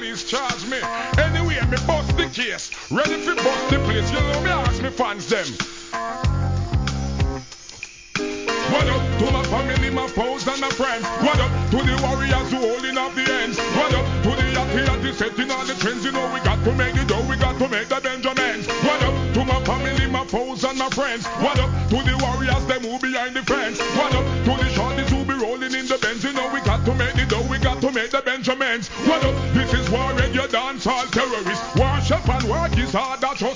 police charge me. Anyway, me bust the case. Ready for bust the place. You know me ask me fans them. What up to my family, my foes and my friends? What up to the warriors who holding up the ends? What up to the yachty setting all the trends? You know we got to make the dough, we got to make the Benjamins. What up to my family, my foes and my friends? What up to the warriors, them who behind the fence? What up to the shorties who be rolling in the Benz? You know we got to make the dough, we got to make the Benjamins. What up? This is war radio dance all terrorists. War chef and war is hard, that's how